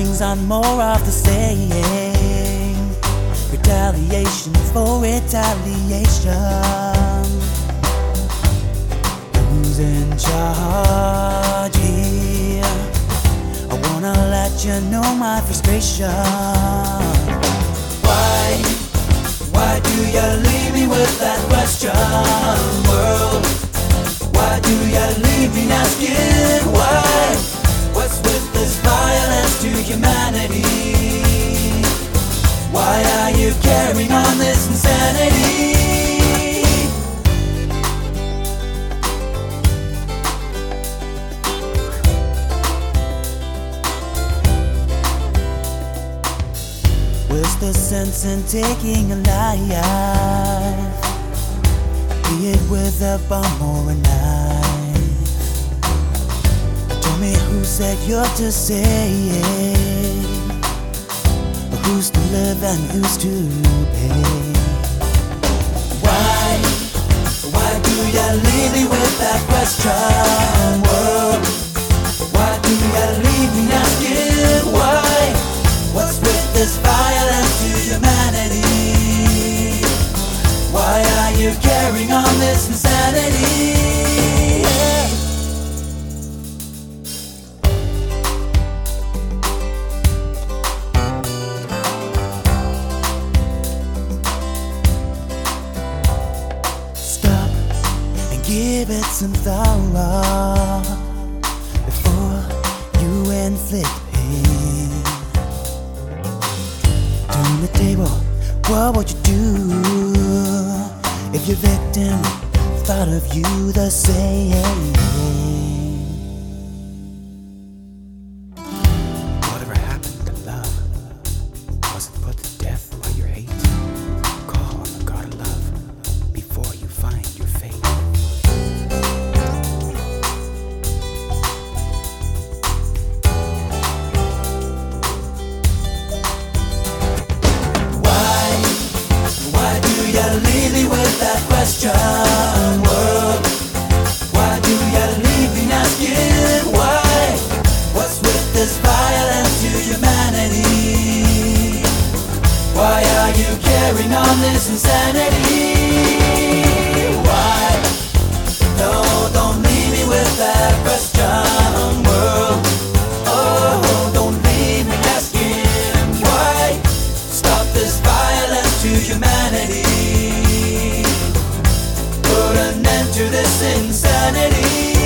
things on more of the same. Retaliation for retaliation. Who's in charge here? I wanna let you know my frustration. Why do you leave me with that question, world? Why do you leave me asking why? What's with this violence to humanity? Why are you carrying on this insanity? Where's the sense in taking a life? Be it with a bomb or a knife. Tell me who said you're to say, who's to live and who's to pay? Why do you leave me with that question, world? Why do you leave me asking why? What's with this violence to humanity? Why are you carrying on this insanity? Stop and give it some thought before you inflict pain. Turn the table, what would you do if your victim thought of you the same? Whatever happened to love? Was it put to death by your hate? Call on the God of love before you find your fate. Why do you leave me with that question, world? Why do you leave me asking why? What's with this violence to humanity? Why are you carrying on this insanity? Why? No, don't leave me with that question, world. Oh, don't leave me asking why. Stop this violence to humanity. Put an end to this insanity.